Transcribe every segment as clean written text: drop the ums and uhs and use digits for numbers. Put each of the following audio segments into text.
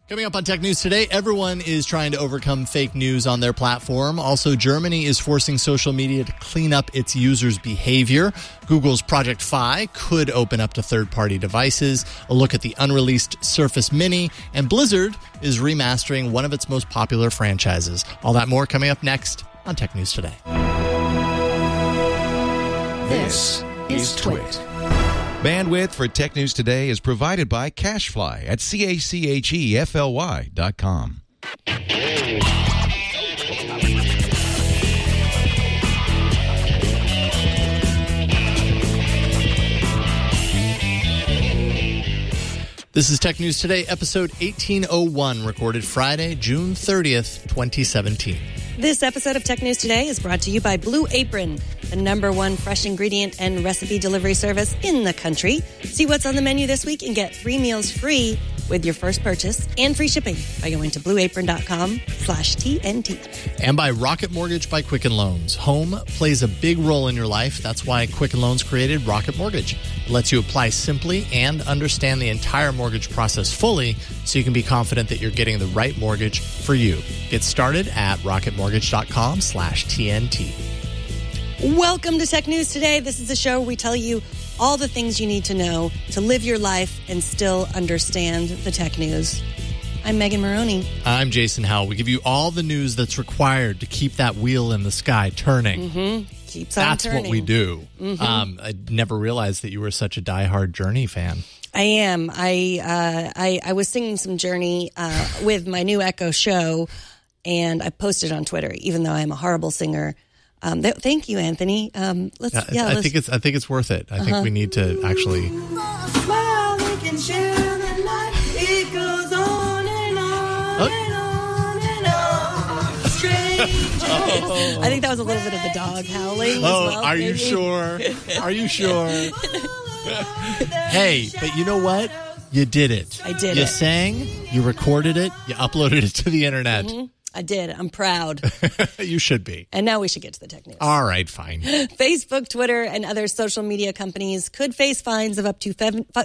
Coming up on Tech News today, everyone is trying to overcome fake news on their platform. Also, Germany is forcing social media to clean up its users' behavior. Google's Project Fi could open up to third-party devices. A look at the unreleased Surface Mini. And Blizzard is remastering one of its most popular franchises. All that more coming up next on Tech News today. This is Twit. Bandwidth for Tech News Today is provided by CacheFly at CacheFly.com. This is Tech News Today, episode 1801, recorded Friday, June 30th, 2017. This episode of Tech News Today is brought to you by Blue Apron, the #1 fresh ingredient and recipe delivery service in the country. See what's on the menu this week and get 3 meals free with your first purchase and free shipping by going to blueapron.com/TNT. And by Rocket Mortgage by Quicken Loans. Home plays a big role in your life. That's why Quicken Loans created Rocket Mortgage. It lets you apply simply and understand the entire mortgage process fully so you can be confident that you're getting the right mortgage for you. Get started at rocketmortgage.com/TNT. Welcome to Tech News Today. This is the show where we tell you all the things you need to know to live your life and still understand the tech news. I'm Megan Maroney. I'm Jason Howell. We give you all the news that's required to keep that wheel in the sky turning. Keeps on That's turning. what we do. I never realized that you were such a diehard Journey fan. I am. I was singing some Journey with my new Echo show, and I posted on Twitter, even though I'm a horrible singer. Thank you, Anthony. I think it's worth it. I think we need to actually. I think that was a little bit of the dog howling. Oh, as well, are maybe. you sure? Are you sure? Hey, but you know what? You did it. I did You it. sang, you recorded it, you uploaded it to the internet. I did. I'm proud. You should be. And now we should get to the tech news. All right, fine. Facebook, Twitter, and other social media companies could face fines of up to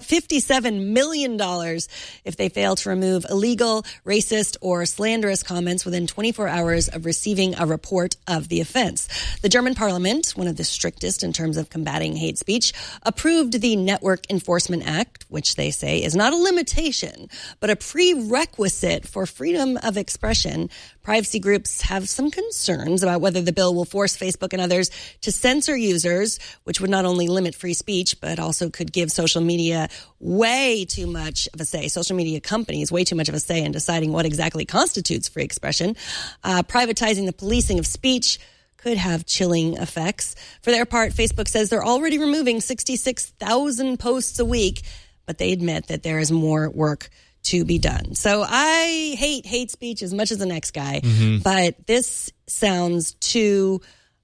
$57 million if they fail to remove illegal, racist, or slanderous comments within 24 hours of receiving a report of the offense. The German parliament, one of the strictest in terms of combating hate speech, approved the Network Enforcement Act, which they say is not a limitation, but a prerequisite for freedom of expression. Privacy groups have some concerns about whether the bill will force Facebook and others to censor users, which would not only limit free speech, but also could give social media way too much of a say. Social media companies way too much of a say in deciding what exactly constitutes free expression. Privatizing the policing of speech could have chilling effects. For their part, Facebook says they're already removing 66,000 posts a week, but they admit that there is more work to be done. So I hate speech as much as the next guy, but this sounds too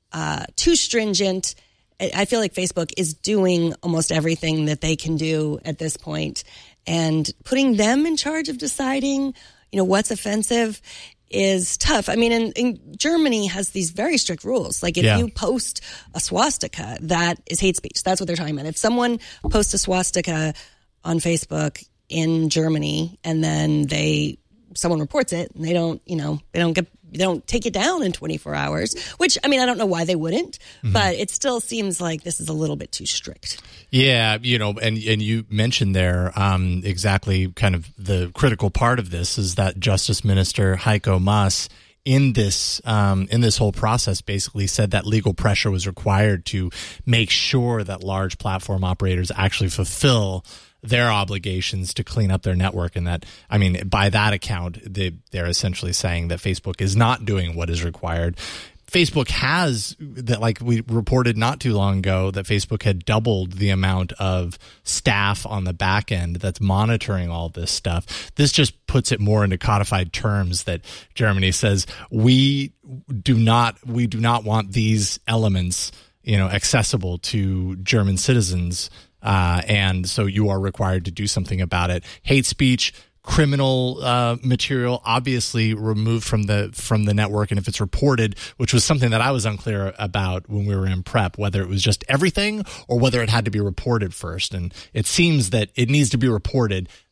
stringent. I feel like Facebook is doing almost everything that they can do at this point, and putting them in charge of deciding, what's offensive is tough. I mean, in Germany has these very strict rules. Like if you post a swastika, that is hate speech. That's what they're talking about. If someone posts a swastika on Facebook in Germany, and then someone reports it, and they don't take it down in 24 hours, which, I mean, I don't know why they wouldn't, but it still seems like this is a little bit too strict. Yeah, and you mentioned there exactly kind of the critical part of this is that Justice Minister Heiko Maas in this whole process basically said that legal pressure was required to make sure that large platform operators actually fulfill their obligations to clean up their network. And that, I mean, by that account, they're essentially saying that Facebook is not doing what is required. Facebook has, that, like we reported not too long ago, that Facebook had doubled the amount of staff on the back end that's monitoring all this stuff. This just puts it more into codified terms that Germany says we do not want these elements, accessible to German citizens. And so you are required to do something about it. Hate speech, criminal material, obviously removed from the network. And if it's reported, which was something that I was unclear about when we were in prep, whether it was just everything or whether it had to be reported first. And it seems that it needs to be reported.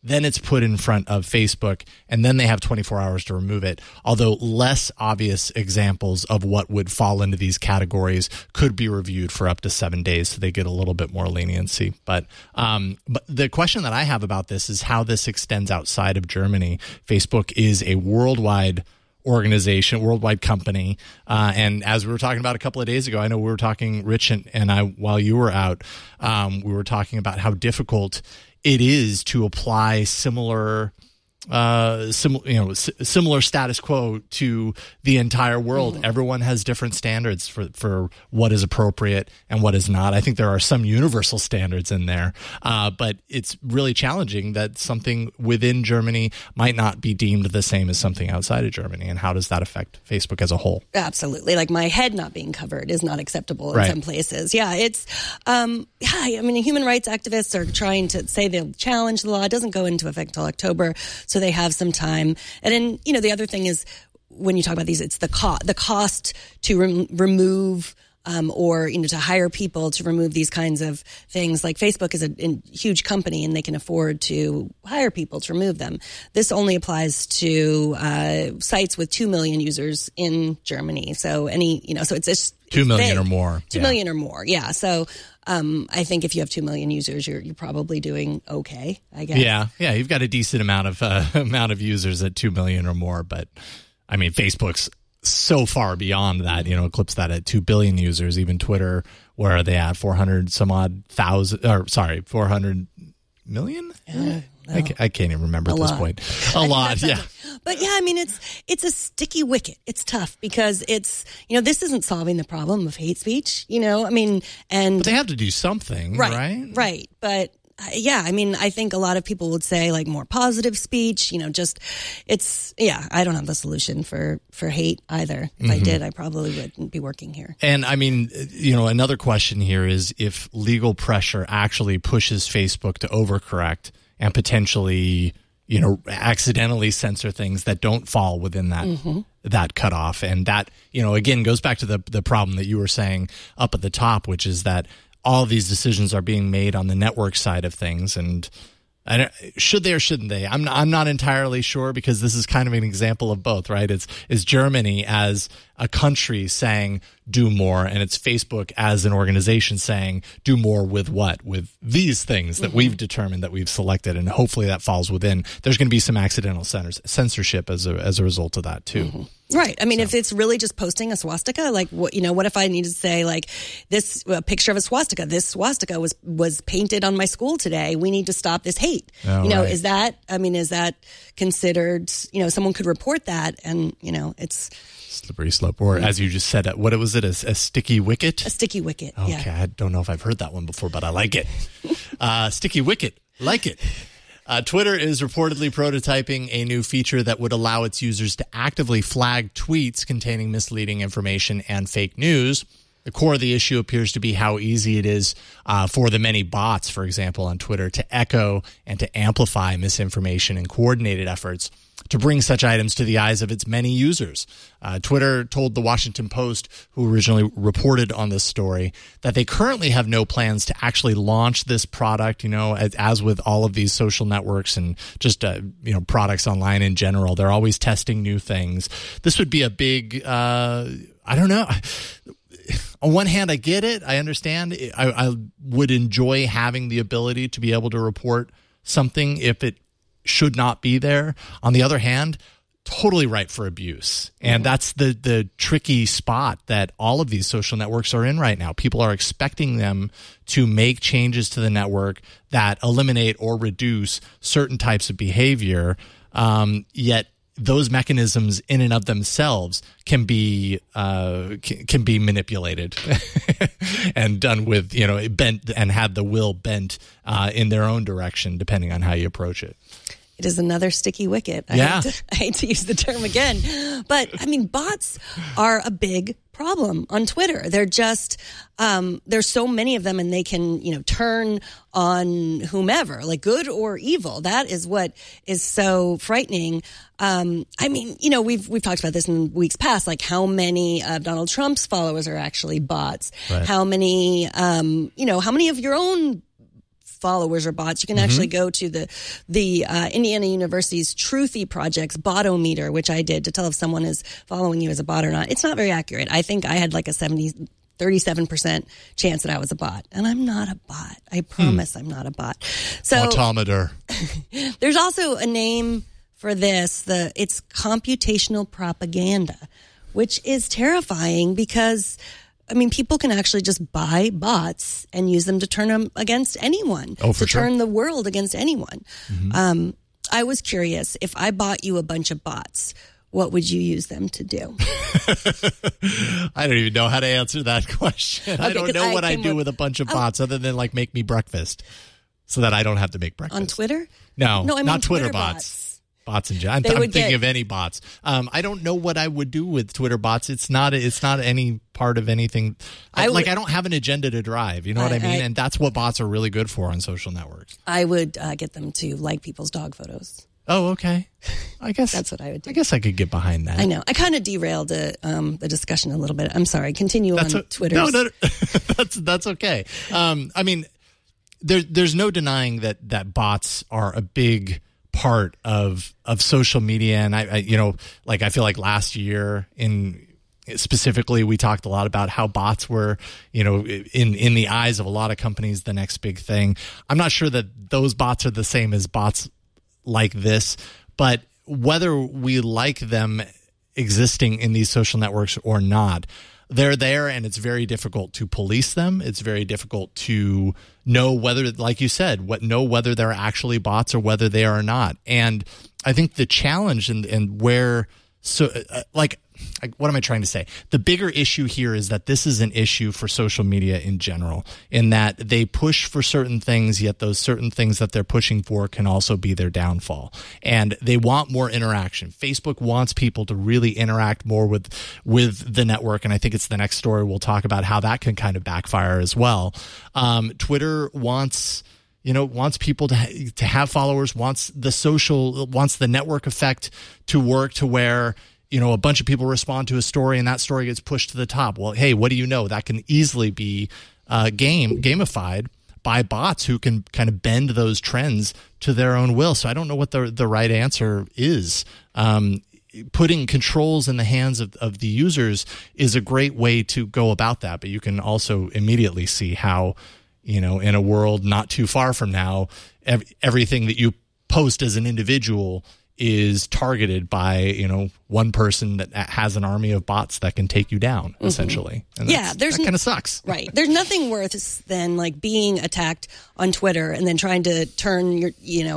then it's put in front of Facebook, and then they have 24 hours to remove it. Although less obvious examples of what would fall into these categories could be reviewed for up to 7 days, so they get a little bit more leniency. But the question that I have about this is how this extends outside of Germany. Facebook is a worldwide organization, worldwide company. And as we were talking about a couple of days ago, I know we were talking, Rich and I, while you were out, we were talking about how difficult it is to apply similar status quo to the entire world. Mm-hmm. Everyone has different standards for what is appropriate and what is not. I think there are some universal standards in there, but it's really challenging that something within Germany might not be deemed the same as something outside of Germany. And how does that affect Facebook as a whole? Absolutely. Like my head not being covered is not acceptable in some places. Yeah, it's human rights activists are trying to say they'll challenge the law. It doesn't go into effect until October, so they have some time. And then, the other thing is when you talk about these, it's the cost to remove or to hire people to remove these kinds of things. Like Facebook is a huge company and they can afford to hire people to remove them. This only applies to sites with 2 million users in Germany. So so it's just 2 million or more. 2 million or more. Yeah. So I think if you have 2 million users, you're probably doing okay, I guess. Yeah. You've got a decent amount of users at 2 million or more, but I mean, Facebook's so far beyond that, eclipsed that at 2 billion users. Even Twitter, where are they at? 400 million? No. I can't even remember at this point. A lot, yeah. But yeah, it's a sticky wicket. It's tough because it's, this isn't solving the problem of hate speech, but they have to do something, right? Right. But I think a lot of people would say like more positive speech, I don't have the solution for hate either. If I did, I probably wouldn't be working here. And another question here is if legal pressure actually pushes Facebook to overcorrect and potentially, accidentally censor things that don't fall within that cutoff. And that, again, goes back to the problem that you were saying up at the top, which is that all of these decisions are being made on the network side of things. And should they or shouldn't they? I'm not entirely sure, because this is kind of an example of both, right? It's Germany as a country saying do more, and it's Facebook as an organization saying do more with what? With these things that we've determined, that we've selected, and hopefully that falls within. There's going to be some accidental censorship as a result of that too. Mm-hmm. Right. If it's really just posting a swastika, like what if I need to say like this picture of a swastika, this swastika was painted on my school today. We need to stop this hate. Oh, right. Is that considered, someone could report that and, it's slippery slope, or as you just said, what was it? A sticky wicket? A sticky wicket. Okay. Yeah. I don't know if I've heard that one before, but I like it. Sticky wicket. Like it. Twitter is reportedly prototyping a new feature that would allow its users to actively flag tweets containing misleading information and fake news. The core of the issue appears to be how easy it is for the many bots, for example, on Twitter, to echo and to amplify misinformation in coordinated efforts to bring such items to the eyes of its many users. Twitter told the Washington Post, who originally reported on this story, that they currently have no plans to actually launch this product. As with all of these social networks and just products online in general, they're always testing new things. This would be a big, I don't know. On one hand, I get it. I understand. I would enjoy having the ability to be able to report something if it should not be there. On the other hand, totally ripe for abuse. And that's the tricky spot that all of these social networks are in right now. People are expecting them to make changes to the network that eliminate or reduce certain types of behavior, yet those mechanisms in and of themselves can be manipulated and done with, bent, and have the will bent in their own direction, depending on how you approach it. It is another sticky wicket. I hate to use the term again, but bots are a big problem on Twitter. They're just, there's so many of them, and they can, turn on whomever, like good or evil. That is what is so frightening. We've talked about this in weeks past, like how many of Donald Trump's followers are actually bots. Right. How many of your own followers are bots. You can actually go to the Indiana University's Truthy Project's Botometer, which I did to tell if someone is following you as a bot or not. It's not very accurate. I think I had like a 37% chance that I was a bot. And I'm not a bot. I promise I'm not a bot. So Botometer. There's also a name for this. It's computational propaganda, which is terrifying because, I mean, people can actually just buy bots and use them to turn them against anyone. Oh, for to sure. turn the world against anyone. I was curious, if I bought you a bunch of bots, what would you use them to do? I don't even know how to answer that question. I don't know what I do with a bunch of bots other than like make me breakfast so that I don't have to make breakfast. On Twitter? No, I mean not Twitter bots. Bots in general. I'm thinking of any bots. I don't know what I would do with Twitter bots. It's not any part of anything. I don't have an agenda to drive. You know what I mean? And that's what bots are really good for on social networks. I would get them to like people's dog photos. Oh, okay. I guess that's what I would do. I guess I could get behind that. I know. I kind of derailed the discussion a little bit. I'm sorry. Continue on Twitter. No, that's okay. I mean, there's no denying that bots are a big part of social media, and I feel like last year specifically we talked a lot about how bots were, in the eyes of a lot of companies, the next big thing. I'm not sure that those bots are the same as bots like this, but whether we like them existing in these social networks or not, they're there, and it's very difficult to police them. It's very difficult to know whether, like you said, whether they're actually bots or whether they are not. And I think the challenge and where, what am I trying to say? The bigger issue here is that this is an issue for social media in general, in that they push for certain things, yet those certain things that they're pushing for can also be their downfall. And they want more interaction. Facebook wants people to really interact more with the network, and I think it's the next story we'll talk about how that can kind of backfire as well. Twitter wants people to have followers, wants the network effect to work to where, a bunch of people respond to a story and that story gets pushed to the top. Well, hey, what do you know? That can easily be gamified by bots who can kind of bend those trends to their own will. So I don't know what the right answer is. Putting controls in the hands of the users is a great way to go about that, but you can also immediately see how, in a world not too far from now, everything that you post as an individual is targeted by, one person that has an army of bots that can take you down, essentially. And that kind of sucks. Right. There's nothing worse than like being attacked on Twitter and then trying to turn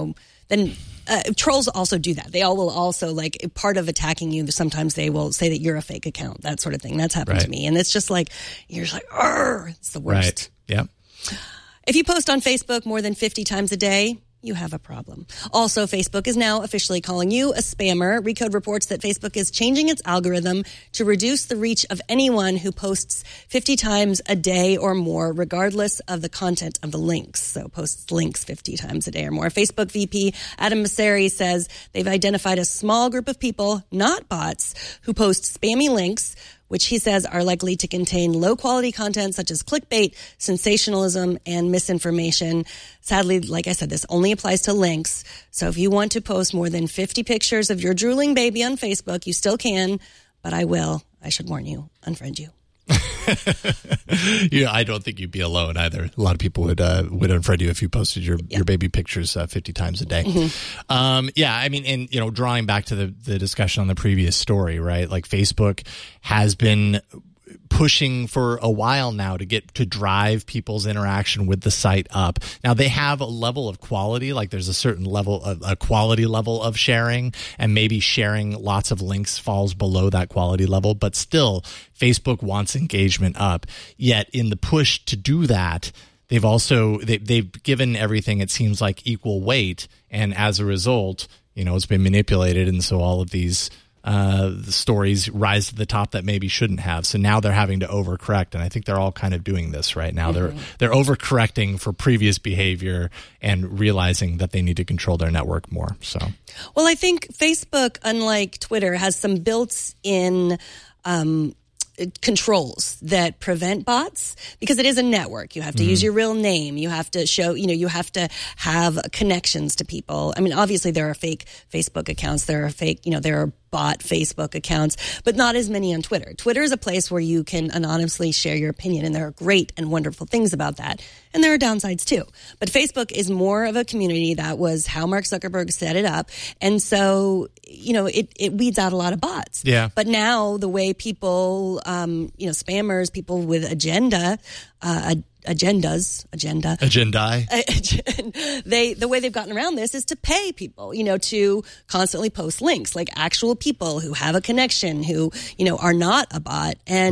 trolls also do that. They all will also, like, part of attacking you, sometimes they will say that you're a fake account, that sort of thing. That's happened to me. And it's just like, you're just like, argh, it's the worst. Right. Yeah. If you post on Facebook more than 50 times a day, you have a problem. Also, Facebook is now officially calling you a spammer. Recode reports that Facebook is changing its algorithm to reduce the reach of anyone who posts 50 times a day or more, regardless of the content of the links. So posts links 50 times a day or more. Facebook VP Adam Mosseri says they've identified a small group of people, not bots, who post spammy links, which he says are likely to contain low-quality content such as clickbait, sensationalism, and misinformation. Sadly, like I said, this only applies to links. So if you want to post more than 50 pictures of your drooling baby on Facebook, you still can, but I should warn you, unfriend you. Yeah, I don't think you'd be alone either. A lot of people would unfriend you if you posted your baby pictures 50 times a day. I mean, and drawing back to the discussion on the previous story, right? Like Facebook has been pushing for a while now to drive people's interaction with the site up. Now they have a level of quality, like there's a certain level of a quality level of sharing, and maybe sharing lots of links falls below that quality level, but still Facebook wants engagement up. Yet in the push to do that, they've given everything, it seems like, equal weight, and as a result, it's been manipulated, and so all of these the stories rise to the top that maybe shouldn't have. So now they're having to overcorrect, and I think they're all kind of doing this right now. They're overcorrecting for previous behavior and realizing that they need to control their network more. So, well, I think Facebook, unlike Twitter, has some built-in controls that prevent bots, because it is a network. You have to use your real name. You have to show, you have to have connections to people. I mean, obviously there are fake Facebook accounts. There are fake, there are bot Facebook accounts, but not as many on Twitter. Twitter is a place where you can anonymously share your opinion, and there are great and wonderful things about that. And there are downsides too. But Facebook is more of a community. That was how Mark Zuckerberg set it up. And so, it weeds out a lot of bots. Yeah. But now the way people, spammers, people with agendai. The way they've gotten around this is to pay people, to constantly post links, like actual people who have a connection, who, are not a bot.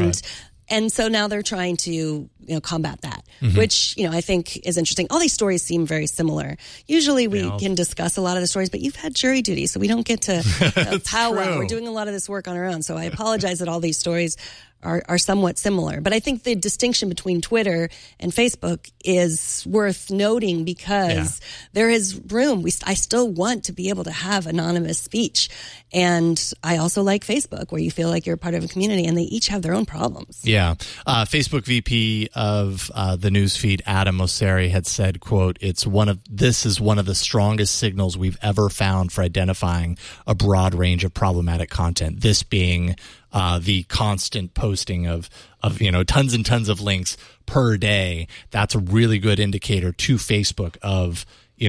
And so now they're trying to, combat that, which, I think is interesting. All these stories seem very similar. Usually we can discuss a lot of the stories, but you've had jury duty, so we don't get to powwow. We're doing a lot of this work on our own. So I apologize that all these stories are somewhat similar. But I think the distinction between Twitter and Facebook is worth noting, because there is room. I still want to be able to have anonymous speech. And I also like Facebook, where you feel like you're part of a community, and they each have their own problems. Yeah. Facebook VP of the newsfeed, Adam Mosseri, had said, quote, this is one of the strongest signals we've ever found for identifying a broad range of problematic content. This being the constant posting of tons and tons of links per day. That's a really good indicator to Facebook of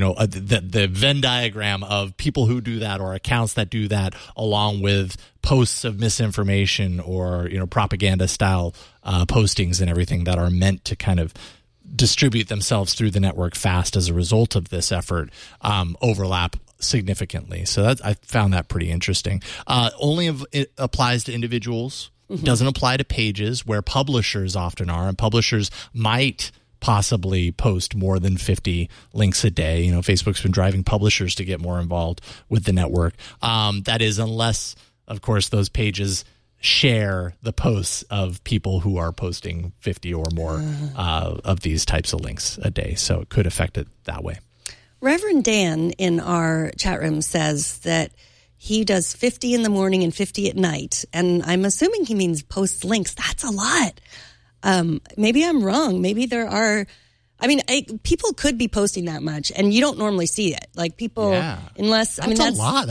the Venn diagram of people who do that, or accounts that do that, along with posts of misinformation or propaganda style postings and everything that are meant to kind of distribute themselves through the network fast as a result of this effort, overlap significantly. So I found that pretty interesting. It applies to individuals. Doesn't apply to pages, where publishers often are, and publishers might possibly post more than 50 links a day. Facebook's been driving publishers to get more involved with the network. That is, unless, of course, those pages share the posts of people who are posting 50 or more of these types of links a day. So it could affect it that way. Reverend Dan in our chat room says that he does 50 in the morning and 50 at night. And I'm assuming he means post links. That's a lot. Maybe I'm wrong. Maybe there are, people could be posting that much, and you don't normally see it. Like people, unless, that's a lot.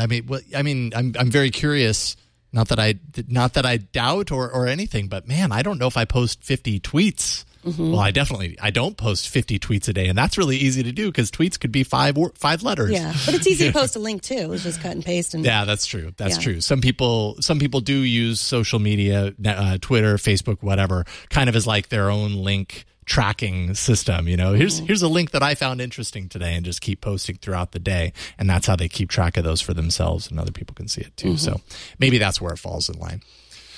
I'm very curious. Not that I doubt or anything, but man, I don't know if I post 50 tweets. Well, I don't post 50 tweets a day, and that's really easy to do, because tweets could be five letters. Yeah, but it's easy to post a link too. It's just cut and paste. Yeah, that's true. That's true. Some people do use social media, Twitter, Facebook, whatever, kind of as like their own link tracking system. Here's a link that I found interesting today, and just keep posting throughout the day, and that's how they keep track of those for themselves, and other people can see it too. So maybe that's where it falls in line.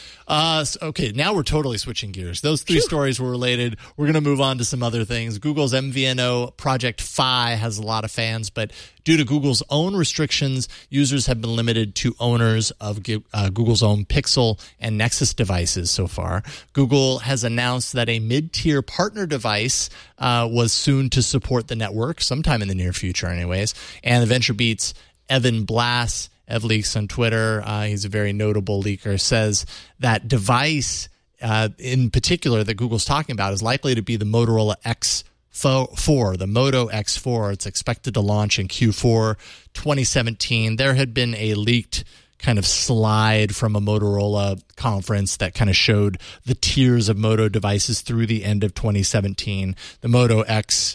Okay, now we're totally switching gears. Those three stories were related. We're going to move on to some other things. Google's MVNO Project Fi has a lot of fans, but due to Google's own restrictions, users have been limited to owners of Google's own Pixel and Nexus devices so far. Google has announced that a mid-tier partner device was soon to support the network, sometime in the near future anyways. And the VentureBeat's Evan Blass, EvLeaks on Twitter, he's a very notable leaker, says that device in particular that Google's talking about is likely to be the Motorola X4, the Moto X4. It's expected to launch in Q4 2017. There had been a leaked kind of slide from a Motorola conference that kind of showed the tiers of Moto devices through the end of 2017. The Moto X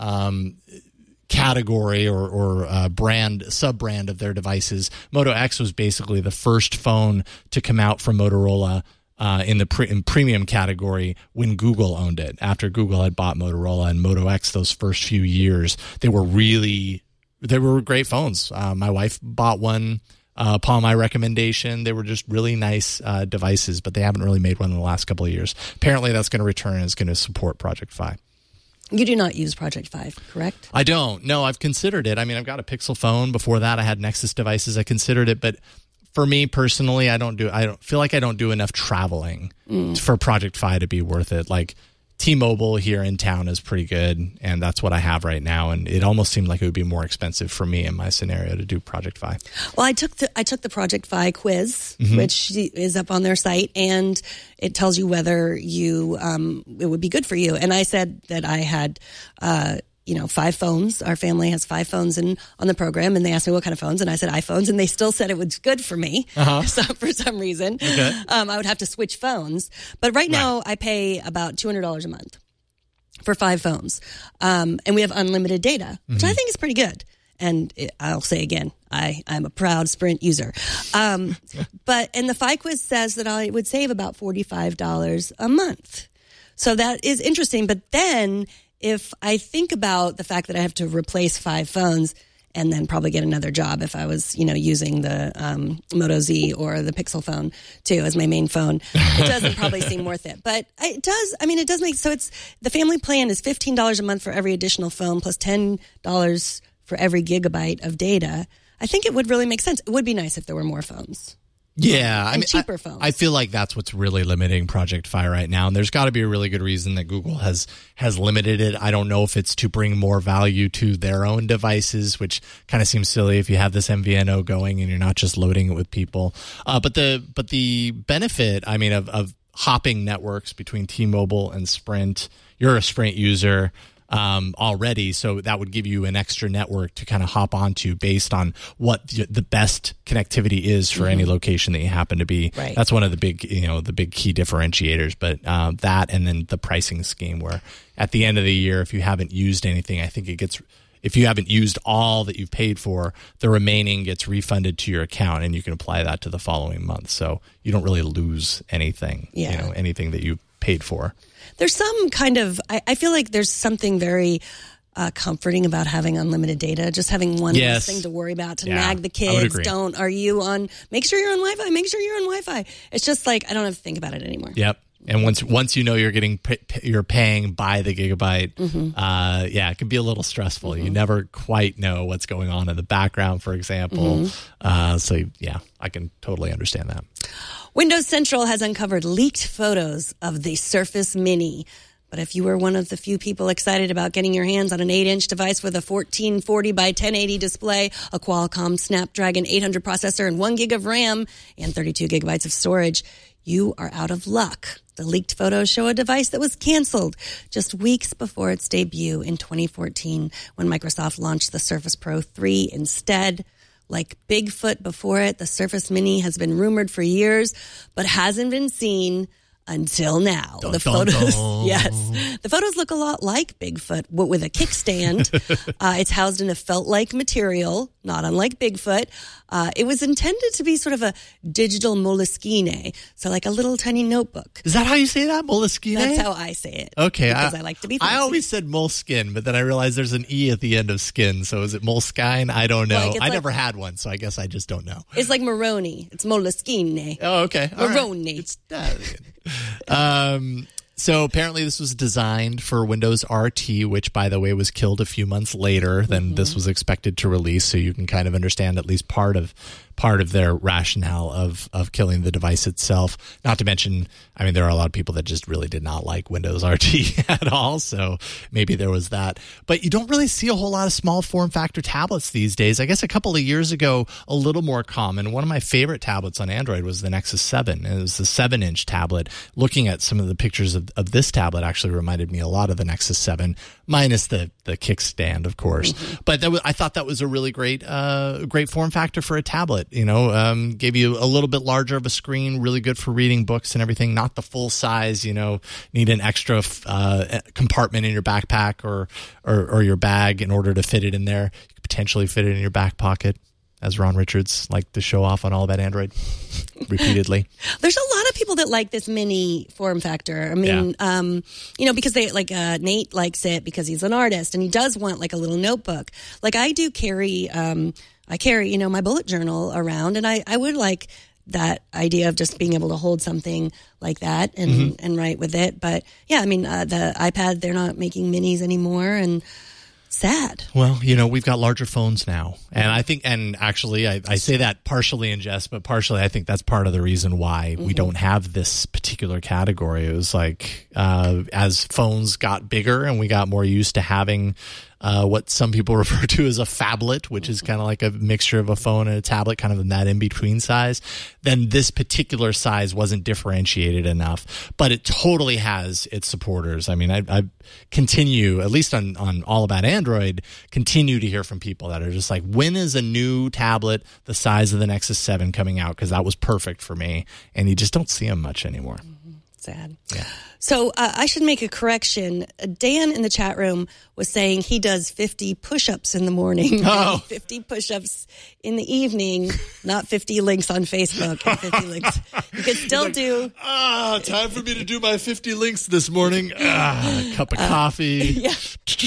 category or sub-brand of their devices. Moto X was basically the first phone to come out from Motorola in the premium category when Google owned it. After Google had bought Motorola, and Moto X, those first few years, they were great phones. My wife bought one upon my recommendation. They were just really nice devices, but they haven't really made one in the last couple of years. Apparently that's going to return and is going to support Project Fi. You do not use Project Fi, correct? I don't. No, I've considered it. I've got a Pixel phone. Before that, I had Nexus devices. I considered it, but for me personally, I don't feel like I don't do enough traveling for Project Fi to be worth it. Like T-Mobile here in town is pretty good, and that's what I have right now. And it almost seemed like it would be more expensive for me in my scenario to do Project Fi. Well, I took the Project Fi quiz, which is up on their site, and it tells you whether it would be good for you. And I said that I had 5 phones. Our family has 5 phones on the program, and they asked me what kind of phones, and I said iPhones, and they still said it was good for me. So for some reason. Okay. I would have to switch phones. But right now I pay about $200 a month for 5 phones. And we have unlimited data, which I think is pretty good. And I'll say again, I'm a proud Sprint user. And the Fi Quiz says that I would save about $45 a month. So that is interesting. But then if I think about the fact that I have to replace 5 phones and then probably get another job if I was, using the Moto Z or the Pixel phone too as my main phone, it doesn't probably seem worth it. But it does. I mean, it does make so. It's the family plan is $15 a month for every additional phone plus $10 for every gigabyte of data. I think it would really make sense. It would be nice if there were more phones. Yeah, cheaper phones. I feel like that's what's really limiting Project Fi right now, and there's got to be a really good reason that Google has limited it. I don't know if it's to bring more value to their own devices, which kind of seems silly if you have this MVNO going and you're not just loading it with people. But the benefit, of hopping networks between T-Mobile and Sprint, you're a Sprint user already, so that would give you an extra network to kind of hop onto based on what the best connectivity is for any location that you happen to be. Right. That's one of the big key differentiators. But that, and then the pricing scheme, where at the end of the year, if you haven't used anything, I think if you haven't used all that you've paid for, the remaining gets refunded to your account, and you can apply that to the following month. So you don't really lose anything. Yeah. Anything that you paid for. There's some kind of, I feel like there's something very comforting about having unlimited data, just having one less thing to worry about, to nag the kids. Make sure you're on Wi-Fi, make sure you're on Wi-Fi. It's just like, I don't have to think about it anymore. Yep. And once you know you're paying by the gigabyte, it can be a little stressful. You never quite know what's going on in the background, for example. I can totally understand that. Windows Central has uncovered leaked photos of the Surface Mini. But if you were one of the few people excited about getting your hands on an 8-inch device with a 1440 by 1080 display, a Qualcomm Snapdragon 800 processor, and 1 gig of RAM, and 32 gigabytes of storage, you are out of luck. The leaked photos show a device that was canceled just weeks before its debut in 2014 when Microsoft launched the Surface Pro 3 instead. Like Bigfoot before it, the Surface Mini has been rumored for years, but hasn't been seen until now. The photos look a lot like Bigfoot, but with a kickstand. It's housed in a felt-like material, not unlike Bigfoot. It was intended to be sort of a digital Moleskine, so like a little tiny notebook. Is that how you say that, Moleskine? That's how I say it. Okay, because I like to be fancy. I always said moleskin, but then I realized there's an E at the end of skin, so is it moleskine? I don't know. I never had one, so I guess I just don't know. It's like Maroni. It's Moleskine. Oh, okay. Maroni. So apparently this was designed for Windows RT, which, by the way, was killed a few months later than this was expected to release. So you can kind of understand at least part of their rationale of killing the device itself. Not to mention, there are a lot of people that just really did not like Windows RT at all. So maybe there was that. But you don't really see a whole lot of small form factor tablets these days. I guess a couple of years ago, a little more common. One of my favorite tablets on Android was the Nexus 7. It was the 7-inch tablet. Looking at some of the pictures of this tablet actually reminded me a lot of the Nexus 7, minus the kickstand, of course. But I thought that was a really great form factor for a tablet. Gave you a little bit larger of a screen, really good for reading books and everything. Not the full size, need an extra compartment in your backpack or your bag in order to fit it in there. You could potentially fit it in your back pocket, as Ron Richards liked to show off on All About Android repeatedly. There's a lot of people that like this mini form factor. Because they Nate likes it because he's an artist and he does want like a little notebook. Like I do carry, my bullet journal around, and I would like that idea of just being able to hold something like that and write with it. But yeah, the iPad, they're not making minis anymore, and sad. Well, we've got larger phones now. And I think, and actually, I say that partially in jest, but partially I think that's part of the reason why we don't have this particular category. It was like as phones got bigger and we got more used to having what some people refer to as a phablet, which is kind of like a mixture of a phone and a tablet, kind of in that in-between size, then this particular size wasn't differentiated enough. But it totally has its supporters. I mean, I continue, at least on All About Android, continue to hear from people that are just like, when is a new tablet the size of the Nexus 7 coming out? Because that was perfect for me. And you just don't see them much anymore. Sad. Yeah. So I should make a correction. Dan in the chat room was saying he does 50 push-ups in the morning, 50 push-ups in the evening, not 50 links on Facebook and 50 links. You could still do. Time for me to do my 50 links this morning. Cup of coffee. Yeah.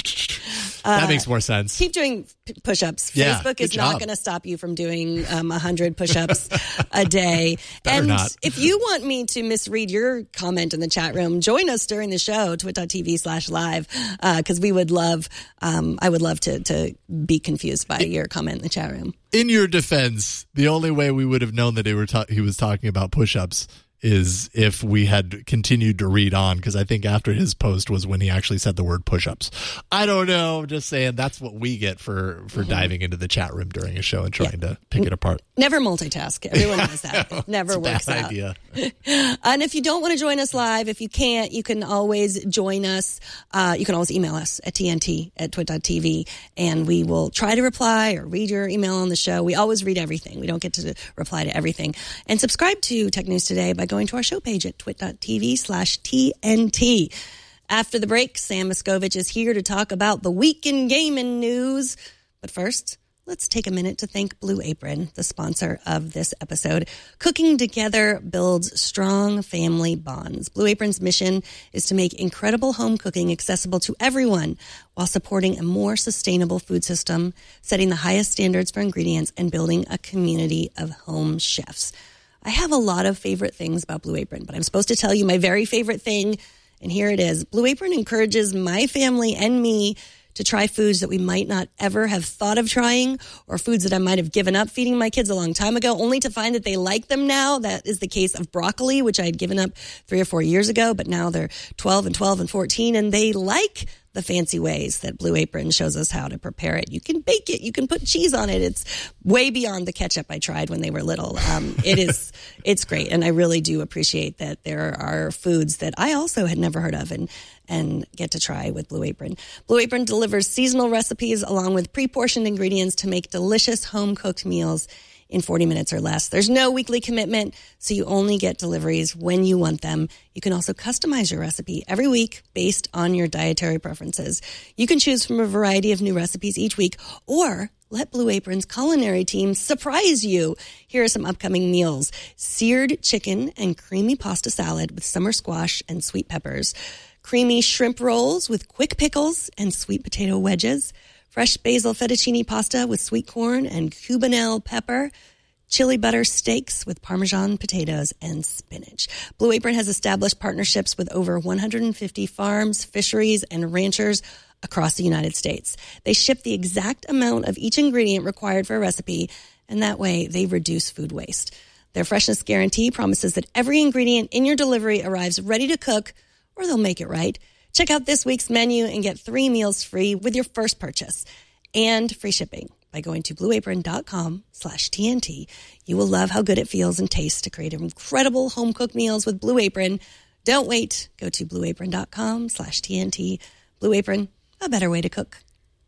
That makes more sense. Keep doing push-ups. Yeah, Facebook is not going to stop you from doing 100 push-ups a day. Better and not. If you want me to misread your comment in the chat room, join us during the show, twit.tv/live, because we would love, I would love to be confused by your comment in the chat room. In your defense, the only way we would have known that he was talking about push-ups is if we had continued to read on, because I think after his post was when he actually said the word push-ups. I don't know. I'm just saying that's what we get for diving into the chat room during a show and trying to pick it apart. Never multitask. Everyone knows that. It never works bad out. Idea. And if you don't want to join us live, if you can't, you can always join us. You can always email us at tnt@twit.tv, and we will try to reply or read your email on the show. We always read everything. We don't get to reply to everything. And subscribe to Tech News Today by going to our show page at twit.tv/TNT. After the break, Sam Miskovich is here to talk about the week in gaming news. But first, let's take a minute to thank Blue Apron, the sponsor of this episode. Cooking together builds strong family bonds. Blue Apron's mission is to make incredible home cooking accessible to everyone while supporting a more sustainable food system, setting the highest standards for ingredients, and building a community of home chefs. I have a lot of favorite things about Blue Apron, but I'm supposed to tell you my very favorite thing, and here it is. Blue Apron encourages my family and me to try foods that we might not ever have thought of trying, or foods that I might have given up feeding my kids a long time ago, only to find that they like them now. That is the case of broccoli, which I had given up 3 or 4 years ago, but now they're 12 and 14, and they like the fancy ways that Blue Apron shows us how to prepare it. You can bake it. You can put cheese on it. It's way beyond the ketchup I tried when they were little. It's great. And I really do appreciate that there are foods that I also had never heard of and get to try with Blue Apron. Blue Apron delivers seasonal recipes along with pre-portioned ingredients to make delicious home-cooked meals in 40 minutes or less. There's no weekly commitment, so you only get deliveries when you want them. You can also customize your recipe every week based on your dietary preferences. You can choose from a variety of new recipes each week, or let Blue Apron's culinary team surprise you. Here are some upcoming meals: seared chicken and creamy pasta salad with summer squash and sweet peppers, creamy shrimp rolls with quick pickles and sweet potato wedges, fresh basil fettuccine pasta with sweet corn and cubanelle pepper, chili butter steaks with Parmesan potatoes and spinach. Blue Apron has established partnerships with over 150 farms, fisheries, and ranchers across the United States. They ship the exact amount of each ingredient required for a recipe, and that way they reduce food waste. Their freshness guarantee promises that every ingredient in your delivery arrives ready to cook, or they'll make it right. Check out this week's menu and get 3 meals free with your first purchase and free shipping by going to blueapron.com/TNT. You will love how good it feels and tastes to create incredible home-cooked meals with Blue Apron. Don't wait. Go to blueapron.com/TNT. Blue Apron, a better way to cook.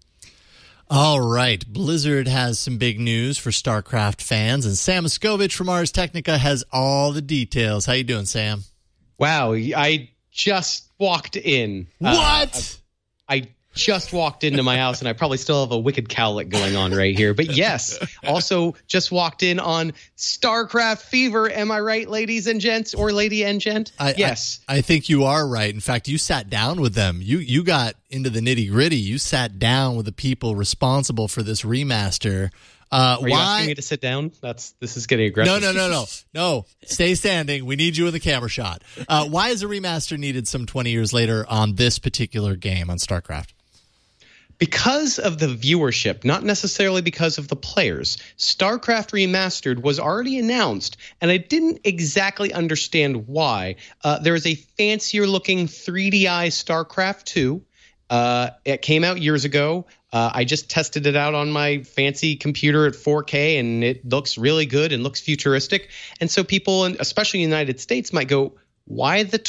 All right. Blizzard has some big news for StarCraft fans, and Sam Miskovich from Ars Technica has all the details. How you doing, Sam? Wow, I just walked in. What? I just walked into my house, and I probably still have a wicked cowlick going on right here. But yes, also just walked in on StarCraft Fever. Am I right, ladies and gents, or lady and gent? Yes. I think you are right. In fact, you sat down with them. You got into the nitty-gritty. You sat down with the people responsible for this remaster. Are you asking me to sit down? This is getting aggressive. No. Stay standing. We need you in the camera shot. Why is a remaster needed some 20 years later on this particular game, on StarCraft? Because of the viewership, not necessarily because of the players, StarCraft Remastered was already announced, and I didn't exactly understand why. There is a fancier-looking 3DI StarCraft 2. It came out years ago. I just tested it out on my fancy computer at 4K, and it looks really good and looks futuristic. And so people, especially in the United States, might go, why the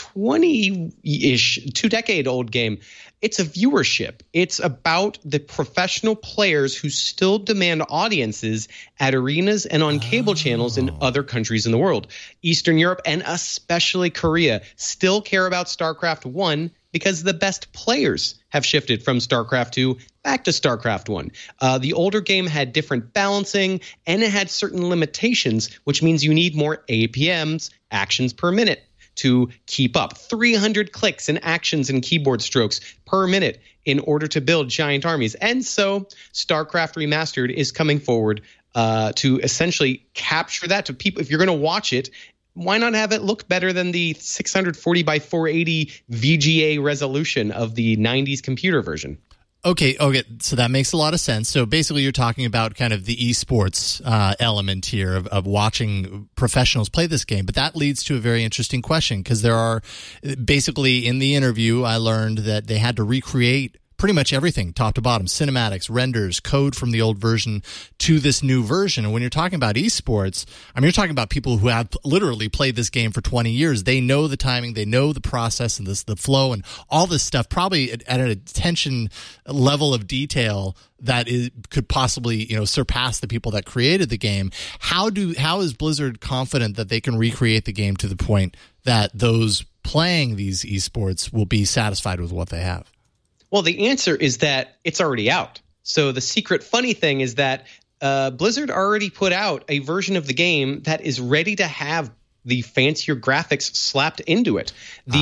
20-ish, 2-decade-old game? It's a viewership. It's about the professional players who still demand audiences at arenas and on cable channels in other countries in the world. Eastern Europe and especially Korea still care about StarCraft 1 because the best players have shifted from StarCraft 2 back to StarCraft 1. The older game had different balancing, and it had certain limitations, which means you need more APMs, actions per minute, to keep up. 300 clicks and actions and keyboard strokes per minute in order to build giant armies. And so StarCraft Remastered is coming forward to essentially capture that to people. If you're going to watch it, why not have it look better than the 640 by 480 VGA resolution of the 90s computer version? Okay, so that makes a lot of sense. So basically you're talking about kind of the esports element here of watching professionals play this game. But that leads to a very interesting question, because there are basically in the interview I learned that they had to recreate pretty much everything, top to bottom, cinematics, renders, code from the old version to this new version. And when you're talking about esports, I mean, you're talking about people who have literally played this game for 20 years. They know the timing, they know the process and the flow and all this stuff, probably at an attention level of detail that could possibly, surpass the people that created the game. How is Blizzard confident that they can recreate the game to the point that those playing these esports will be satisfied with what they have? Well, the answer is that it's already out. So the secret funny thing is that Blizzard already put out a version of the game that is ready to have the fancier graphics slapped into it.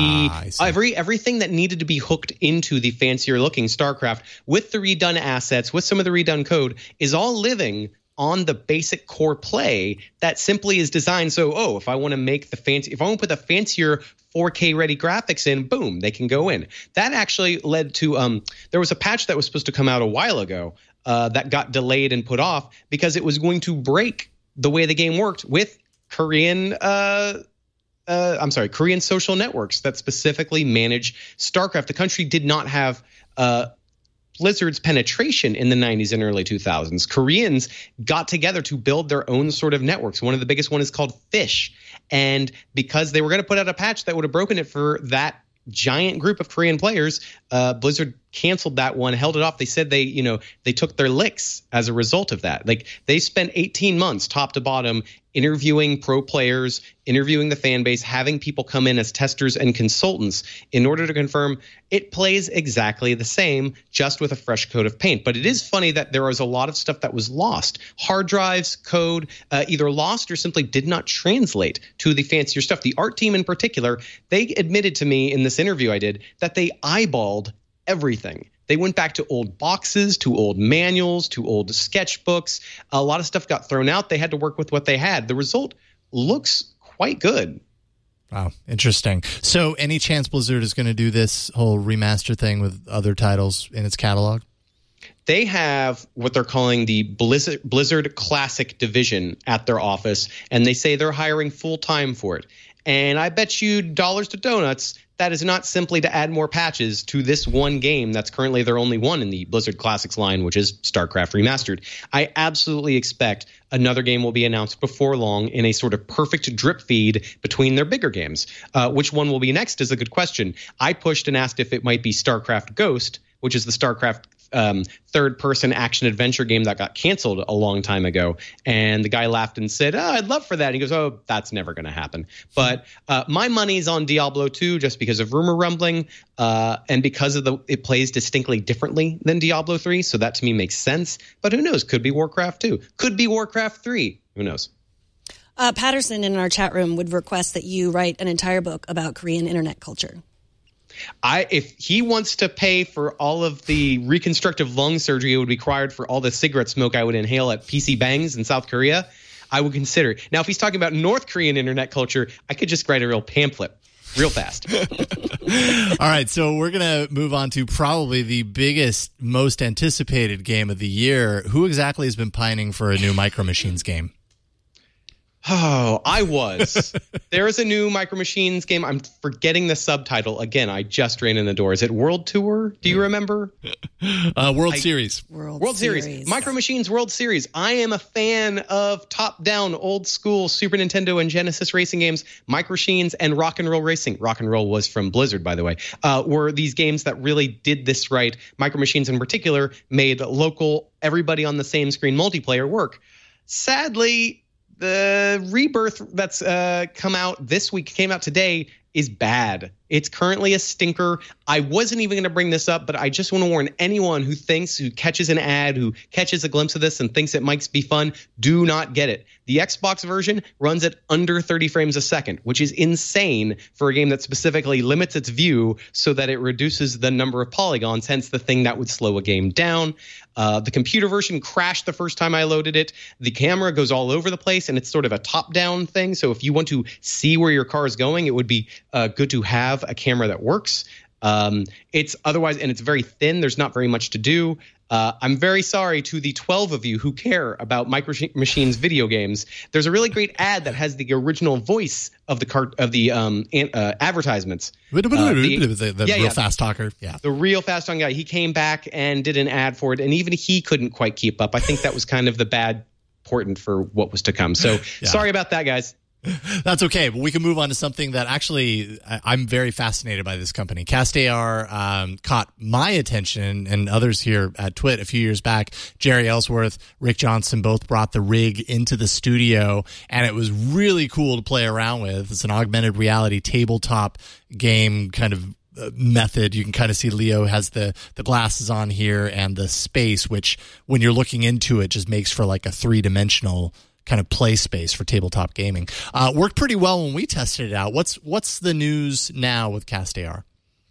Everything that needed to be hooked into the fancier looking StarCraft with the redone assets, with some of the redone code, is all living on the basic core play that simply is designed so, if I want to put the fancier 4K ready graphics in, boom, they can go in. That actually led to there was a patch that was supposed to come out a while ago that got delayed and put off because it was going to break the way the game worked with Korean social networks that specifically manage StarCraft. The country did not have Blizzard's penetration in the 90s and early 2000s. Koreans got together to build their own sort of networks. One of the biggest one is called Fish. And because they were going to put out a patch that would have broken it for that giant group of Korean players, Blizzard canceled that one, held it off. They said they took their licks as a result of that. Like, they spent 18 months top to bottom interviewing pro players, interviewing the fan base, having people come in as testers and consultants in order to confirm it plays exactly the same, just with a fresh coat of paint. But it is funny that there was a lot of stuff that was lost. Hard drives, code, either lost or simply did not translate to the fancier stuff. The art team in particular, they admitted to me in this interview I did that they eyeballed everything. They went back to old boxes, to old manuals, to old sketchbooks. A lot of stuff got thrown out. They had to work with what they had. The result looks quite good. Wow, interesting. So any chance Blizzard is going to do this whole remaster thing with other titles in its catalog? They have what they're calling the Blizzard Classic Division at their office, and they say they're hiring full-time for it. And I bet you dollars to donuts that is not simply to add more patches to this one game that's currently their only one in the Blizzard Classics line, which is StarCraft Remastered. I absolutely expect another game will be announced before long in a sort of perfect drip feed between their bigger games. Which one will be next is a good question. I pushed and asked if it might be StarCraft Ghost, which is the StarCraft third-person action-adventure game that got canceled a long time ago. And the guy laughed and said, I'd love for that. And he goes, that's never going to happen. But my money's on Diablo 2 just because of rumor rumbling and because of it plays distinctly differently than Diablo 3. So that to me makes sense. But who knows? Could be Warcraft 2. Could be Warcraft 3. Who knows? Patterson in our chat room would request that you write an entire book about Korean internet culture. If he wants to pay for all of the reconstructive lung surgery it would be required for all the cigarette smoke I would inhale at PC Bangs in South Korea, I would consider it. Now, if he's talking about North Korean internet culture, I could just write a real pamphlet. real fast. All right, so we're going to move on to probably the biggest, most anticipated game of the year. Who exactly has been pining for a new Micro Machines game? Oh, I was. There is a new Micro Machines game. I'm forgetting the subtitle. Again, I just ran in the door. Is it World Tour? Do you remember? World Series. World Series. Micro Machines World Series. I am a fan of top-down, old-school Super Nintendo and Genesis racing games. Micro Machines and Rock and Roll Racing. Rock and Roll was from Blizzard, by the way. Were these games that really did this right. Micro Machines in particular made local, everybody on the same screen multiplayer work. Sadly, the Rebirth that's came out today is bad. It's currently a stinker. I wasn't even going to bring this up, but I just want to warn anyone who catches an ad, who catches a glimpse of this and thinks it might be fun, do not get it. The Xbox version runs at under 30 frames a second, which is insane for a game that specifically limits its view so that it reduces the number of polygons, hence the thing that would slow a game down. The computer version crashed the first time I loaded it. The camera goes all over the place, and it's sort of a top-down thing. So if you want to see where your car is going, it would be good to have a camera that works. It's otherwise, and it's very thin. There's not very much to do. I'm very sorry to the 12 of you who care about Micro Machines video games. There's a really great ad that has the original voice of the advertisements. The real fast talker. Yeah. The real fast talking guy. He came back and did an ad for it, and even he couldn't quite keep up. I think that was kind of the bad portent for what was to come. So Sorry about that, guys. That's okay, but we can move on to something that actually I'm very fascinated by. This company, CastAR, caught my attention and others here at TWiT a few years back. Jerry Ellsworth, Rick Johnson both brought the rig into the studio, and it was really cool to play around with. It's an augmented reality tabletop game kind of method. You can kind of see Leo has the glasses on here and the space, which when you're looking into it just makes for like a three-dimensional kind of play space for tabletop gaming. Worked pretty well when we tested it out. What's the news now with CastAR?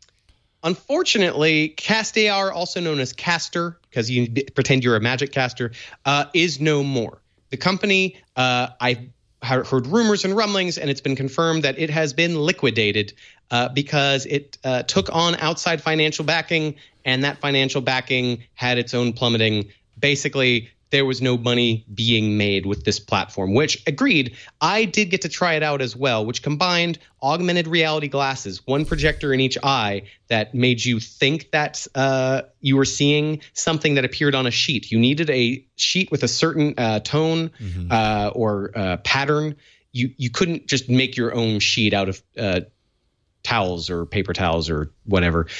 Unfortunately, CastAR, also known as Caster, because you pretend you're a magic caster, is no more. The company, I've heard rumors and rumblings, and it's been confirmed that it has been liquidated because it took on outside financial backing, and that financial backing had its own plummeting. Basically, there was no money being made with this platform, which, agreed, I did get to try it out as well, which combined augmented reality glasses, one projector in each eye that made you think that you were seeing something that appeared on a sheet. You needed a sheet with a certain tone or pattern. You couldn't just make your own sheet out of towels or paper towels or whatever.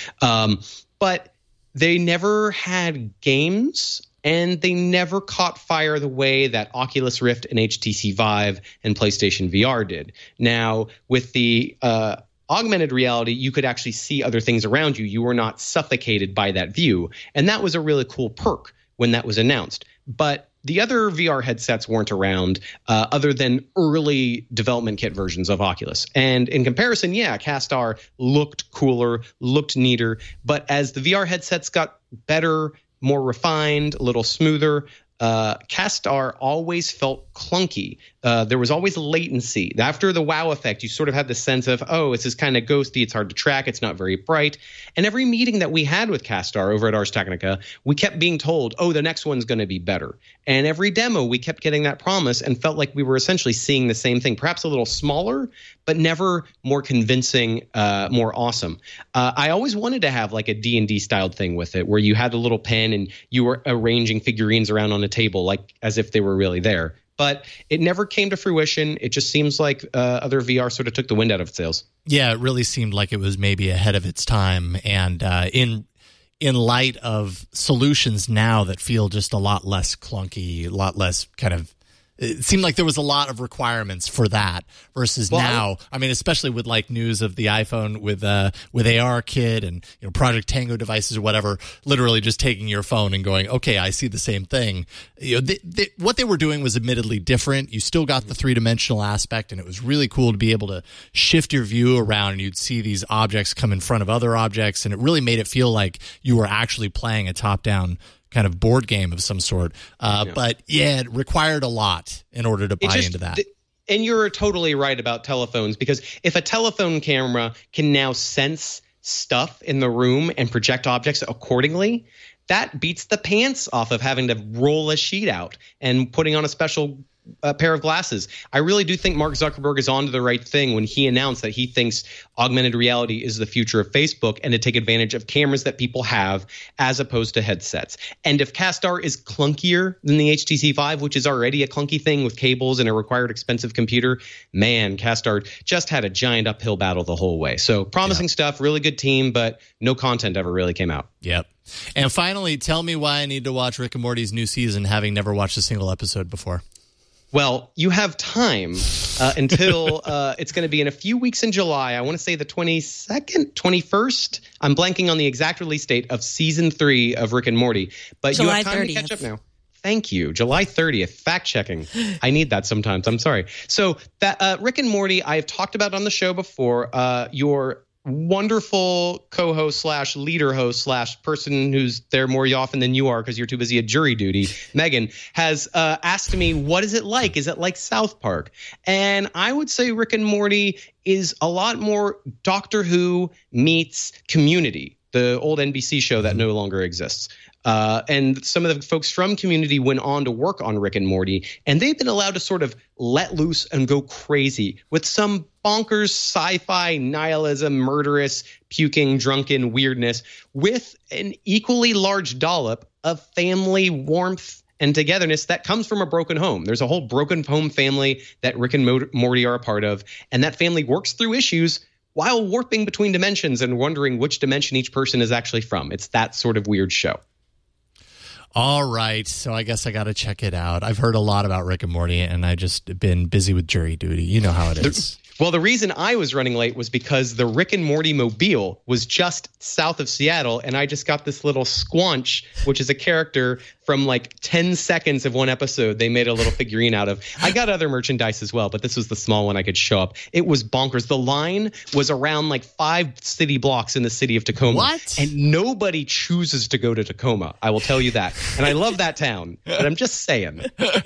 But they never had games, and they never caught fire the way that Oculus Rift and HTC Vive and PlayStation VR did. Now, with the augmented reality, you could actually see other things around you. You were not suffocated by that view. And that was a really cool perk when that was announced. But the other VR headsets weren't around other than early development kit versions of Oculus. And in comparison, CastAR looked cooler, looked neater. But as the VR headsets got better, more refined, a little smoother, CastAR always felt clunky. There was always latency. After the wow effect, you sort of had the sense of, oh, this is kind of ghosty. It's hard to track. It's not very bright. And every meeting that we had with CastAR over at Ars Technica, we kept being told, oh, the next one's going to be better. And every demo, we kept getting that promise and felt like we were essentially seeing the same thing, perhaps a little smaller, but never more convincing, more awesome. I always wanted to have like a D&D styled thing with it, where you had a little pen and you were arranging figurines around on a table, like as if they were really there. But it never came to fruition. It just seems like other VR sort of took the wind out of its sails. Yeah, it really seemed like it was maybe ahead of its time. And in light of solutions now that feel just a lot less clunky, a lot less kind of, it seemed like there was a lot of requirements for that versus now. I mean, especially with like news of the iPhone with ARKit and Project Tango devices or whatever, literally just taking your phone and going, okay, I see the same thing. What they were doing was admittedly different. You still got the three-dimensional aspect, and it was really cool to be able to shift your view around, and you'd see these objects come in front of other objects, and it really made it feel like you were actually playing a top-down kind of board game of some sort. But it required a lot in order to buy into that. And you're totally right about telephones, because if a telephone camera can now sense stuff in the room and project objects accordingly, that beats the pants off of having to roll a sheet out and putting on a special pair of glasses. I really do think Mark Zuckerberg is onto the right thing when he announced that he thinks augmented reality is the future of Facebook, and to take advantage of cameras that people have as opposed to headsets. And if CASTAR is clunkier than the HTC Vive, which is already a clunky thing with cables and a required expensive computer, man, CASTAR just had a giant uphill battle the whole way. So promising stuff, really good team, but no content ever really came out. Yep. And finally, tell me why I need to watch Rick and Morty's new season, having never watched a single episode before. Well, you have time until it's going to be in a few weeks in July. I want to say the 22nd, 21st. I'm blanking on the exact release date of season 3 of Rick and Morty. But July you have time 30th. to catch up now. Thank you. July 30th. Fact checking. I need that sometimes. I'm sorry. So that Rick and Morty, I have talked about on the show before. Your wonderful co-host / leader host / person who's there more often than you are because you're too busy at jury duty, Megan, has asked me, what is it like? Is it like South Park? And I would say Rick and Morty is a lot more Doctor Who meets Community, the old NBC show that no longer exists. And some of the folks from Community went on to work on Rick and Morty, and they've been allowed to sort of let loose and go crazy with some bonkers sci-fi nihilism, murderous, puking, drunken weirdness with an equally large dollop of family warmth and togetherness that comes from a broken home. There's a whole broken home family that Rick and Morty are a part of, and that family works through issues while warping between dimensions and wondering which dimension each person is actually from. It's that sort of weird show. All right, so I guess I got to check it out. I've heard a lot about Rick and Morty, and I just been busy with jury duty. You know how it is. Well, the reason I was running late was because the Rick and Morty mobile was just south of Seattle, and I just got this little Squanch, which is a character from like 10 seconds of one episode they made a little figurine out of. I got other merchandise as well, but this was the small one I could show up. It was bonkers. The line was around like 5 city blocks in the city of Tacoma. What? And nobody chooses to go to Tacoma. I will tell you that. And I love that town, but I'm just saying.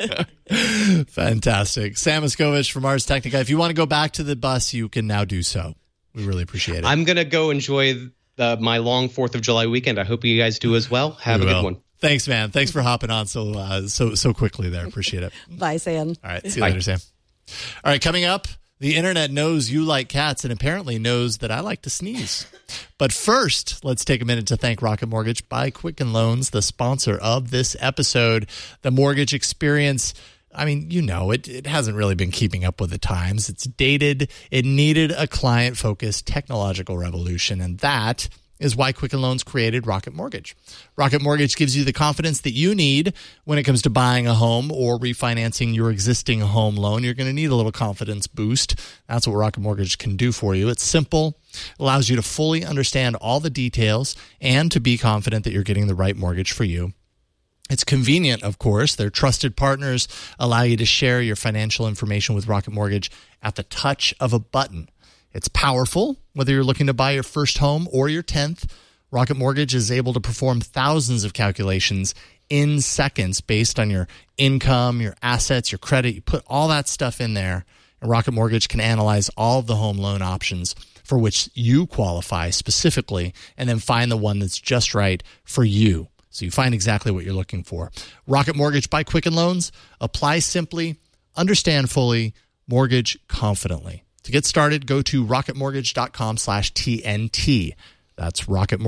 Fantastic. Sam Miskovich from Ars Technica. If you want to go back to the bus, you can now do so. We really appreciate it. I'm going to go enjoy my long 4th of July weekend. I hope you guys do as well. Have a good one. Thanks, man. Thanks for hopping on so quickly there. Appreciate it. Bye, Sam. All right. See you later, Sam. All right. Coming up, the internet knows you like cats and apparently knows that I like to sneeze. But first, let's take a minute to thank Rocket Mortgage by Quicken Loans, the sponsor of this episode. The mortgage experience, I mean, you know, it hasn't really been keeping up with the times. It's dated. It needed a client-focused technological revolution, and that is why Quicken Loans created Rocket Mortgage. Rocket Mortgage gives you the confidence that you need when it comes to buying a home or refinancing your existing home loan. You're going to need a little confidence boost. That's what Rocket Mortgage can do for you. It's simple, allows you to fully understand all the details and to be confident that you're getting the right mortgage for you. It's convenient, of course. Their trusted partners allow you to share your financial information with Rocket Mortgage at the touch of a button. It's powerful, whether you're looking to buy your first home or your 10th. Rocket Mortgage is able to perform thousands of calculations in seconds based on your income, your assets, your credit. You put all that stuff in there, and Rocket Mortgage can analyze all of the home loan options for which you qualify specifically and then find the one that's just right for you. So you find exactly what you're looking for. Rocket Mortgage by Quicken Loans. Apply simply, understand fully, mortgage confidently. To get started, go to rocketmortgage.com/TNT. That's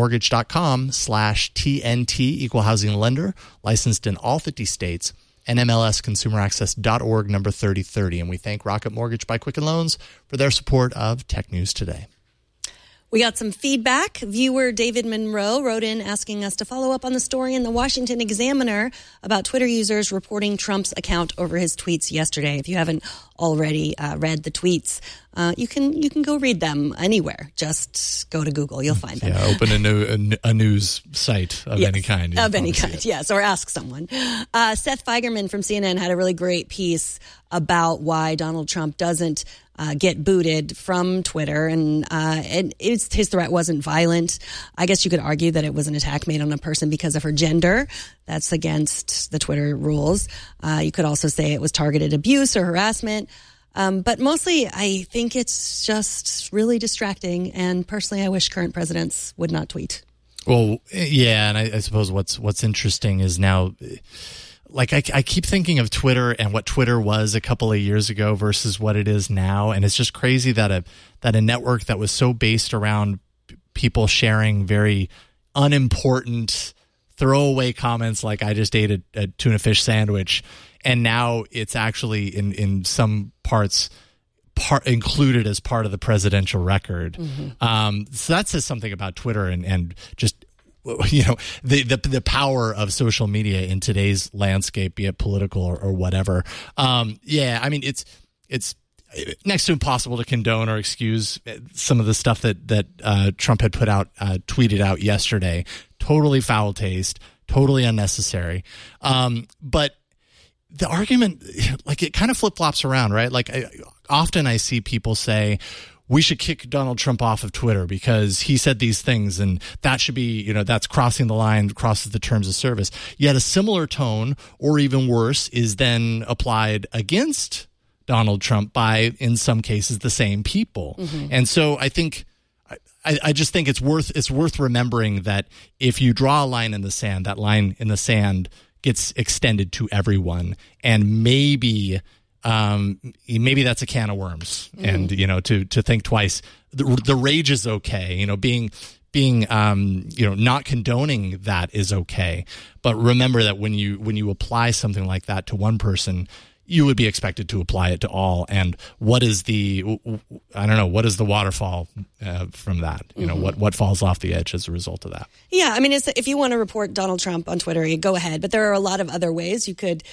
rocketmortgage.com/TNT, equal housing lender, licensed in all 50 states, NMLSconsumeraccess.org, number 3030. And we thank Rocket Mortgage by Quicken Loans for their support of Tech News Today. We got some feedback. Viewer David Monroe wrote in asking us to follow up on the story in the Washington Examiner about Twitter users reporting Trump's account over his tweets yesterday. If you haven't already read the tweets, you can go read them anywhere. Just go to Google. You'll find them. Yeah, open a news site of any kind. Of any kind, yes, or ask someone. Seth Feigerman from CNN had a really great piece about why Donald Trump doesn't get booted from Twitter, and his threat wasn't violent. I guess you could argue that it was an attack made on a person because of her gender. That's against the Twitter rules. You could also say it was targeted abuse or harassment. But mostly, I think it's just really distracting. And personally, I wish current presidents would not tweet. Well, yeah, and I suppose what's interesting is now, like I keep thinking of Twitter and what Twitter was a couple of years ago versus what it is now, and it's just crazy that a network that was so based around people sharing very unimportant throwaway comments like "I just ate a tuna fish sandwich," and now it's actually in some parts included as part of the presidential record. So that says something about Twitter and just, you know, the power of social media in today's landscape, be it political or whatever. Yeah, I mean, it's next to impossible to condone or excuse some of the stuff that Trump had tweeted out yesterday. Totally foul taste, totally unnecessary. But the argument, like, it kind of flip-flops around, right? Like, often I see people say, we should kick Donald Trump off of Twitter because he said these things, and that should be, you know, that's crossing the line, crosses the terms of service. Yet a similar tone, or even worse, is then applied against Donald Trump by, in some cases, the same people. And so I think, I just think it's worth remembering that if you draw a line in the sand, that line in the sand gets extended to everyone, and maybe that's a can of worms. And, you know, to think twice. The rage is okay. You know, being you know, not condoning that is okay. But remember that when you apply something like that to one person, you would be expected to apply it to all. And what is the waterfall from that? You know, what falls off the edge as a result of that? Yeah, I mean, if you want to report Donald Trump on Twitter, you go ahead. But there are a lot of other ways you could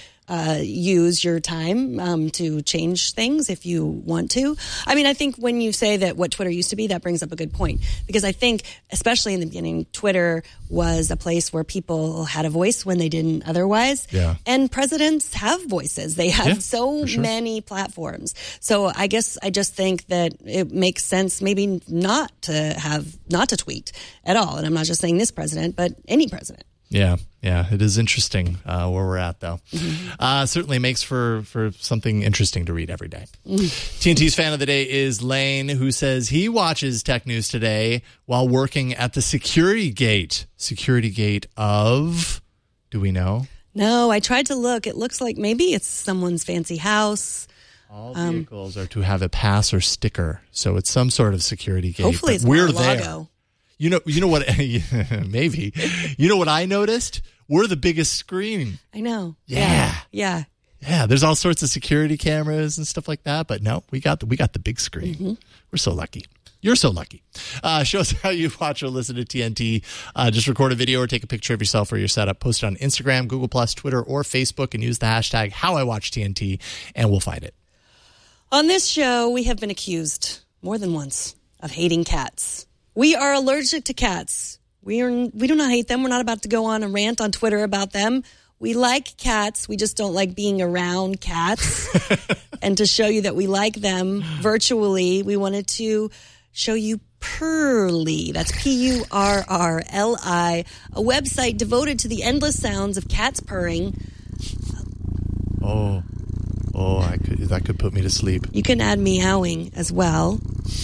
use your time to change things if you want to. I mean, I think when you say that what Twitter used to be, that brings up a good point. Because I think, especially in the beginning, Twitter was a place where people had a voice when they didn't otherwise. Yeah. And presidents have voices. They have many platforms. So I guess I just think that it makes sense maybe not to tweet at all. And I'm not just saying this president, but any president. Yeah, it is interesting where we're at, though. Certainly makes for something interesting to read every day. TNT's fan of the day is Lane, who says he watches Tech News Today while working at the security gate. Security gate of, do we know? No, I tried to look. It looks like maybe it's someone's fancy house. All vehicles are to have a pass or sticker, so it's some sort of security gate. Hopefully it's we're there. Logo. You know what? Maybe. You know what I noticed? We're the biggest screen. I know. Yeah. There's all sorts of security cameras and stuff like that, but no, we got the big screen. We're so lucky. You're so lucky. Show us how you watch or listen to TNT. Just record a video or take a picture of yourself or your setup. Post it on Instagram, Google+, Twitter, or Facebook, and use the hashtag HowIWatchTNT, and we'll find it. On this show, we have been accused more than once of hating cats. We are allergic to cats. We do not hate them. We're not about to go on a rant on Twitter about them. We like cats. We just don't like being around cats. And to show you that we like them virtually, we wanted to show you Purrly. That's Purrli, a website devoted to the endless sounds of cats purring. That could put me to sleep. You can add meowing as well.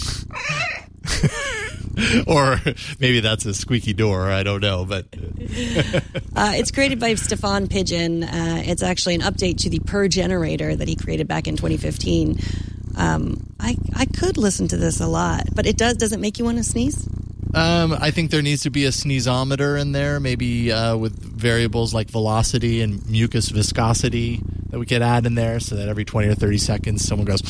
Or maybe that's a squeaky door. I don't know, but it's created by Stefan Pigeon. It's actually an update to the Purr generator that he created back in 2015. I could listen to this a lot, but it doesn't make you want to sneeze? I think there needs to be a sneezometer in there, maybe with variables like velocity and mucus viscosity that we could add in there so that every 20 or 30 seconds someone goes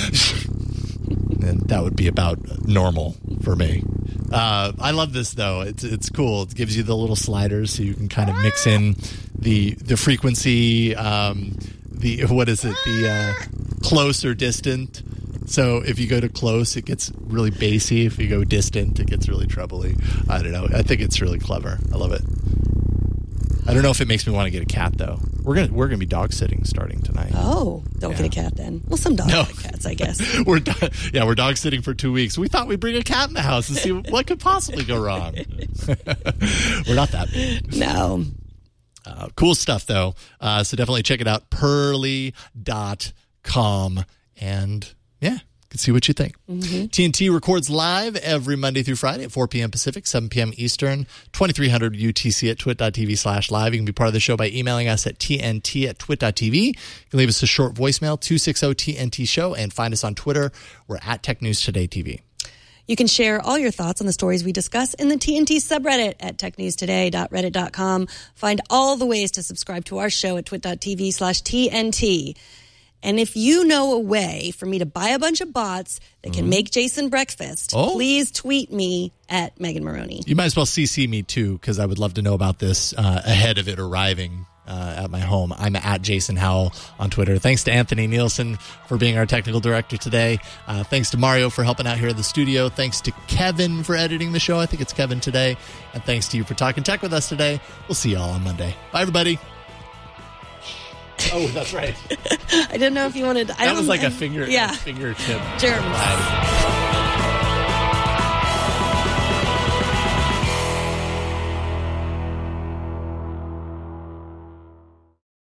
and that would be about normal for me. I love this, though. It's cool. It gives you the little sliders so you can kind of mix in the frequency, the close or distant. So if you go to close, it gets really bassy. If you go distant, it gets really trebly. I don't know. I think it's really clever. I love it. I don't know if it makes me want to get a cat, though. We're gonna be dog sitting starting tonight. Oh, don't get a cat then. Well, some dogs like cats, I guess. We're dog sitting for 2 weeks. We thought we'd bring a cat in the house and see what could possibly go wrong. We're not that big. No. Cool stuff, though. So definitely check it out, Purrly.com. and can see what you think. TNT records live every Monday through Friday at 4 p.m. Pacific, 7 p.m. Eastern, 2300 UTC at twit.tv/live. You can be part of the show by emailing us at tnt@twit.tv. You can leave us a short voicemail, 260-TNT-SHOW, and find us on Twitter. We're at Tech News Today TV. You can share all your thoughts on the stories we discuss in the TNT subreddit at technewstoday.reddit.com. Find all the ways to subscribe to our show at twit.tv/TNT. And if you know a way for me to buy a bunch of bots that can make Jason breakfast, please tweet me at Megan Maroney. You might as well CC me too, because I would love to know about this ahead of it arriving at my home. I'm at Jason Howell on Twitter. Thanks to Anthony Nielsen for being our technical director today. Thanks to Mario for helping out here in the studio. Thanks to Kevin for editing the show. I think it's Kevin today. And thanks to you for talking tech with us today. We'll see you all on Monday. Bye, everybody. Oh, that's right. I didn't know if you wanted. That was like a fingertip. Germs. Bye.